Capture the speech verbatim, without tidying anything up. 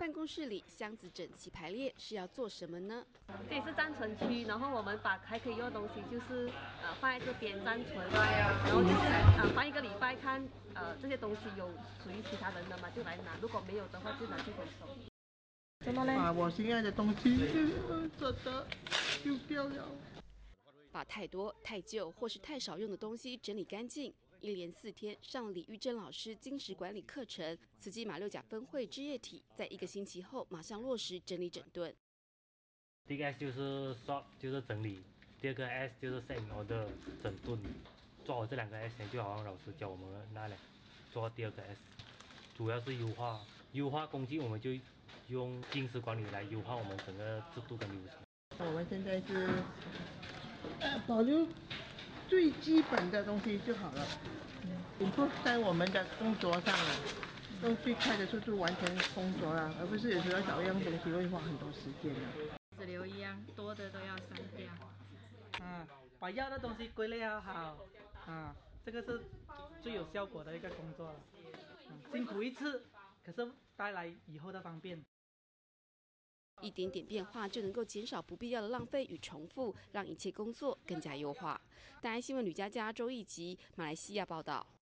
办公室里箱子整齐排列，是要做什么呢？ 这里是暂存区，然后我们把还可以用的东西就是呃放在这边暂存，然后就是呃放一个礼拜看呃这些东西有属于其他人的嘛就来拿，如果没有的话就拿去回收。 怎么嘞？把我心爱的东西舍得丢掉了。 把太多、太旧或是太少用的东西整理干净。一连四天上李玉珍老师精实管理课程，慈济马六甲分会置业体在一个星期后马上落实整理整顿。 第一个 S 就是 sort， 就是整理；第二个 S 就是 set in order， 整顿。做好这两个 S 就好像老师教我们那里做第二个 S， 主要是优化优化工具，我们就用精实管理来优化我们整个制度跟流程。 我们现在是呃保留最基本的东西就好了，嗯，在我们的工作上啊，用最快的速度完成工作啦，而不是有时候找一样东西会花很多时间的。 只留一样，多的都要删掉。 啊，把要的东西归类好好，啊，这个是最有效果的一个工作了。嗯，辛苦一次，可是带来以后的方便。 一点点变化就能够减少不必要的浪费与重复，让一切工作更加优化。大爱新闻吕佳佳、周奕吉，马来西亚报道。